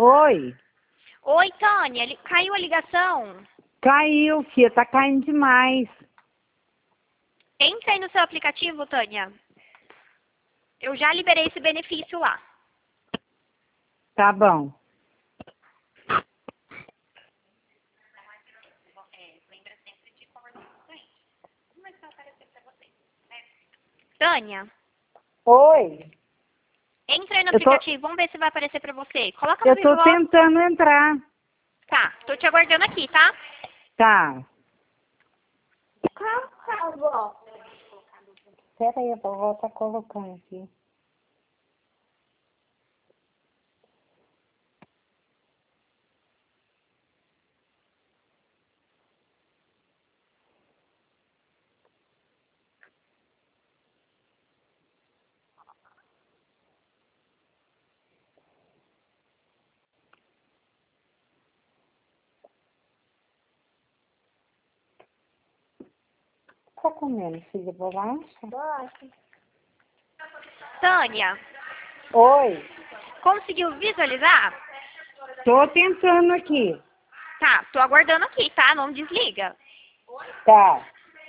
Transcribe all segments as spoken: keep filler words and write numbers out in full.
Oi, Oi, Tânia, li- caiu a ligação? caiu, filha, tá caindo demais. Entra aí no seu aplicativo, Tânia. Eu já liberei esse benefício lá. Tá bom. Tânia, Oi, entra aí no eu tô, aplicativo, vamos ver se vai aparecer pra você. Coloca no eu tô visual. tentando entrar. Tá, tô te aguardando aqui, tá? Tá. Pera aí, a vovó tá colocando aqui. Tá comendo, filha, bolacha? Tânia, Oi, conseguiu visualizar? tô tentando aqui. Tá, tô aguardando aqui, tá? Não desliga. Tá.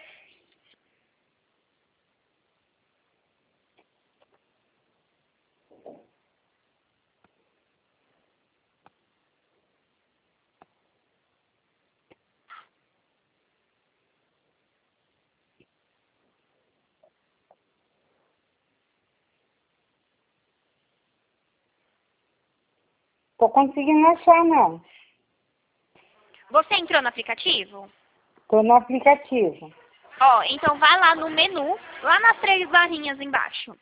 Tô conseguindo achar, não. Você entrou no aplicativo? Tô no aplicativo. Ó, então vai lá no menu, lá nas três barrinhas embaixo.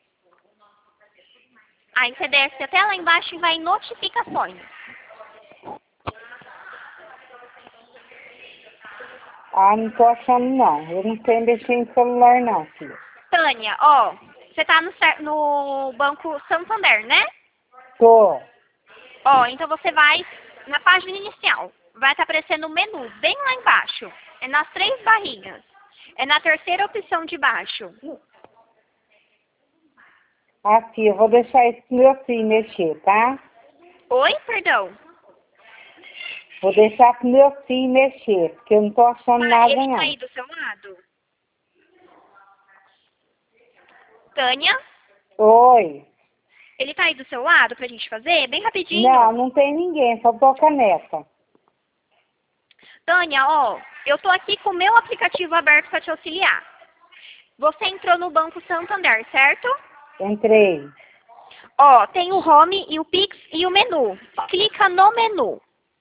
Aí você desce até lá embaixo e vai em notificações. Ah, não tô achando, não. Eu não sei mexer em celular, não, filha. Tânia, ó, você tá no, cer- no Banco Santander, né? Tô. Ó, então você vai na página inicial. Vai estar aparecendo o menu, bem lá embaixo. É nas três barrinhas. É na terceira opção de baixo. Ah, filha, eu vou deixar isso pro meu filho mexer, tá? Oi, perdão. Vou deixar pro meu filho mexer, porque eu não tô achando Tá, nada, ele tá não. aí do seu lado? Tânia, Oi. ele tá aí do seu lado pra gente fazer? Bem rapidinho. Não, não tem ninguém, só tô com a neta. Tânia, ó, eu tô aqui com o meu aplicativo aberto pra te auxiliar. Você entrou no Banco Santander, certo? Entrei. Ó, tem o Home e o Pix e o menu. Clica no menu.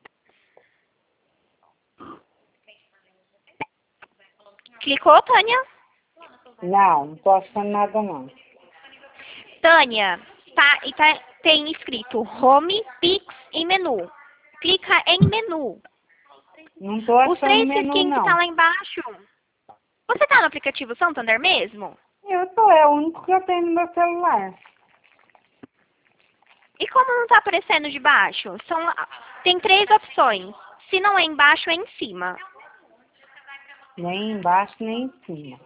Clicou, Tânia? Não, não tô achando nada, não. Tânia, tá, e tá, tem escrito Home, Pix e menu. Clica em menu. Não tô Os achando três menu, risquinhos que tá não. lá embaixo. Você tá no aplicativo Santander mesmo? Eu tô, é o único que eu tenho no meu celular. E como não tá aparecendo de baixo? São, tem três opções. Se não é embaixo, é em cima. Nem embaixo, nem em cima.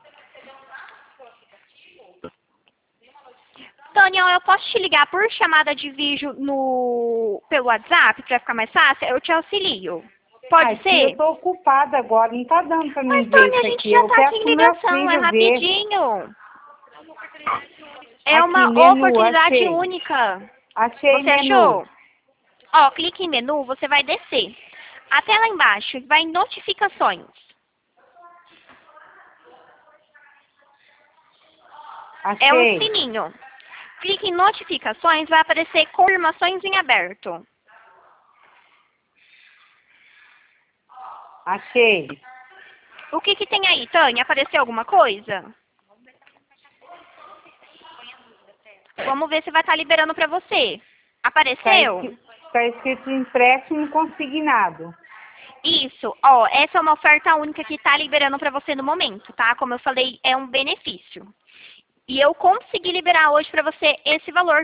Tânia, eu posso te ligar por chamada de vídeo no, pelo WhatsApp, pra ficar mais fácil? Eu te auxilio. Pode Ai, filha, ser? eu tô ocupada agora, não tá dando pra mim Mas, ver Tânia, a isso gente aqui. já Eu tá aqui peço em pro meu ligação, é filho ver. rapidinho. É Aqui, uma menu, oportunidade achei. única. Achei Você menu. achou? Ó, clique em menu, você vai descer. Até lá embaixo, vai em notificações. É um Achei. sininho. Clique em notificações, vai aparecer confirmações em aberto. Achei. O que que tem aí, Tânia? Apareceu alguma coisa? Vamos ver se vai estar liberando para você. Tá Apareceu? escrito, tá escrito empréstimo consignado. Isso. Ó, essa é uma oferta única que está liberando para você no momento, tá? Como eu falei, é um benefício. E eu consegui liberar hoje para você esse valor.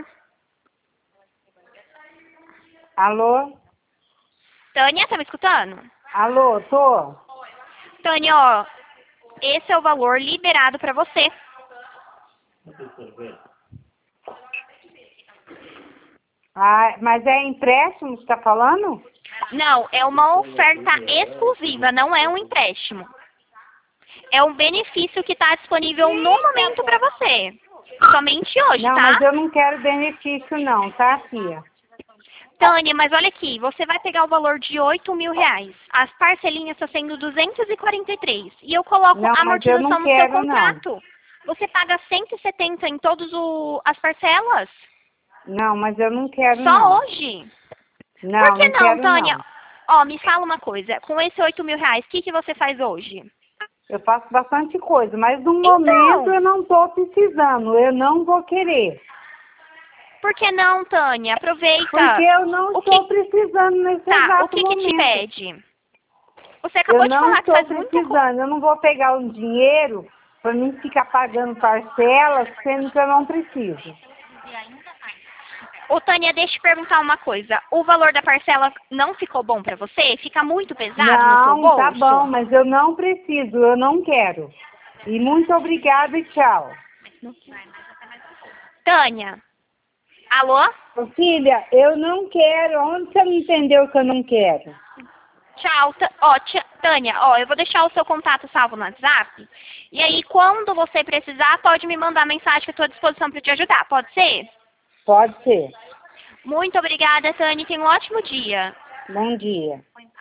Alô? Tânia, tá me escutando? Alô, tô? Tânia, ó, esse é o valor liberado para você. Ah, mas é empréstimo que você tá falando? Não, é uma oferta exclusiva, não é um empréstimo. É um benefício que está disponível no momento para você. Somente hoje, Não, tá? mas eu não quero benefício não, tá, Fia? Tânia, mas olha aqui, você vai pegar o valor de oito mil reais. As parcelinhas estão sendo duzentos e quarenta e três. E eu coloco Não, a mas eu amortização não no seu quero, contrato. Você paga cento e setenta em todas as parcelas. Não, mas eu não quero Só não. hoje. Não, Por que não não, quero Tânia? não. Ó, me fala uma coisa. Com esse oito mil reais, o que, que você faz hoje? Eu faço bastante coisa, mas no momento Então, eu não tô precisando, eu não vou querer. por que não, Tânia? Aproveita. Porque eu não O estou que, precisando nesse tá, o exato que, que te momento. pede? Você Eu acabou de não falar que estou faz muita coisa. precisando, eu não vou pegar o dinheiro para mim ficar pagando parcelas, sendo que eu não preciso. Ô, Tânia, deixa eu te perguntar uma coisa. O valor da parcela não ficou bom pra você? Fica muito pesado no seu Não, bolso? tá bom, mas eu não preciso, eu não quero. E muito obrigada e tchau. Tânia, alô? Ô, filha, eu não quero. Onde você não entendeu que eu não quero? Tchau. Tã- Ó, tia- Tânia, ó, eu vou deixar o seu contato salvo no WhatsApp. E aí, quando você precisar, pode me mandar mensagem que eu estou à disposição para te ajudar. Pode ser? Pode ser. Muito obrigada, Tânia. Tenha um ótimo dia. Bom dia.